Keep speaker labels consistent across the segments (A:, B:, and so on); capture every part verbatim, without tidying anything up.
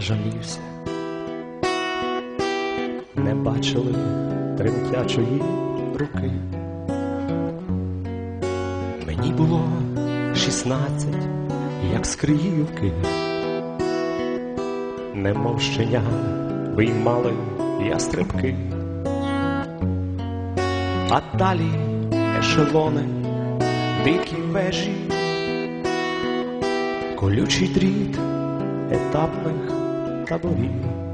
A: жалівся, не бачили тремтячої руки. Мені було шістнадцять, як з Криївки, немов щеня виймали ястребки, а далі ешелони, дикі вежі, колючий дріт етапних таборів,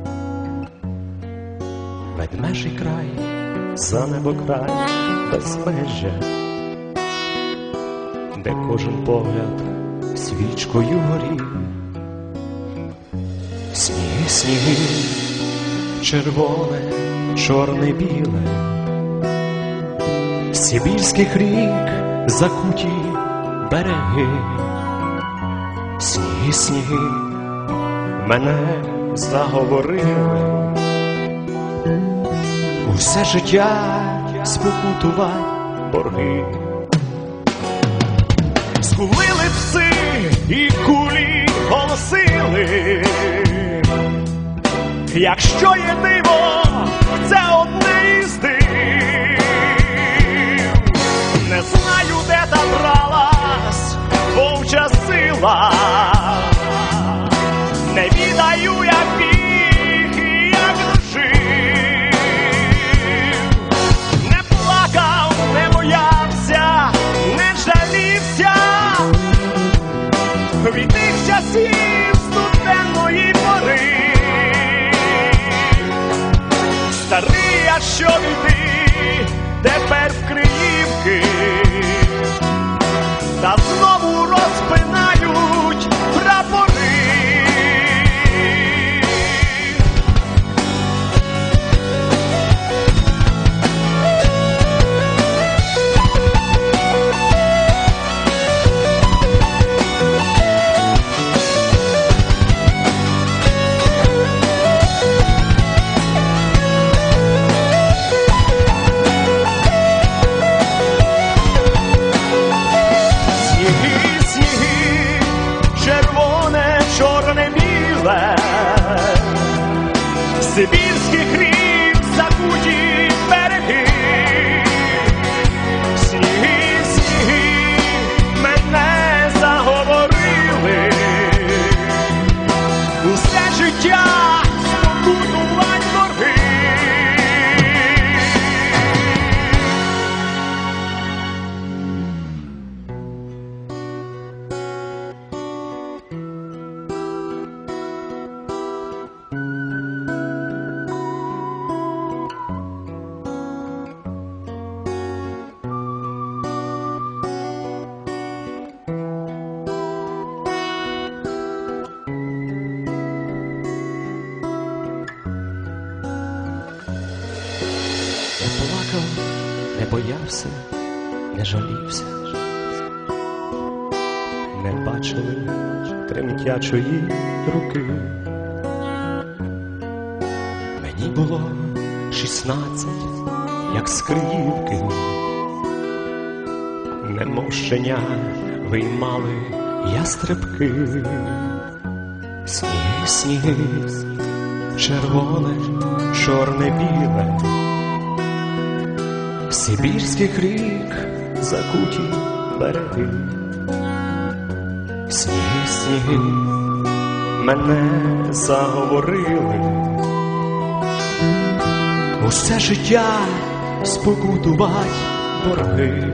A: ведмежий край, за небокрай безмежжя, де кожен погляд свічкою горів. Сніги, сніги, червоне, чорне, біле, сибірських рік закуті береги. Сніги, сніги, мене заговорили, усе життя спокутувать борги. Скулили пси і кулі голосили, якщо є диво, це одне із див. Не знаю, де та бралась вовча сила, не відаю, як біг і як дожив. Не плакав, не боявся, не жалівся від тих часів студенної пори. Старий, а що біди, тепер в Криївки, та знову розпинають прапори. Сибірських рік закуті береги. Сніги, сніги, мене заговорили, усе життя спокутувань борги. Не плакав, не боявся, не жалівся, не бачили тремтячої руки. Мені було шістнадцять, як з Криївки, немов щеня виймали ястребки. Сніги, сніги, червоне, чорне, біле, сибірських рік закуті береги. Сніги, сніги, мене заговорили, усе життя спокутувать борги.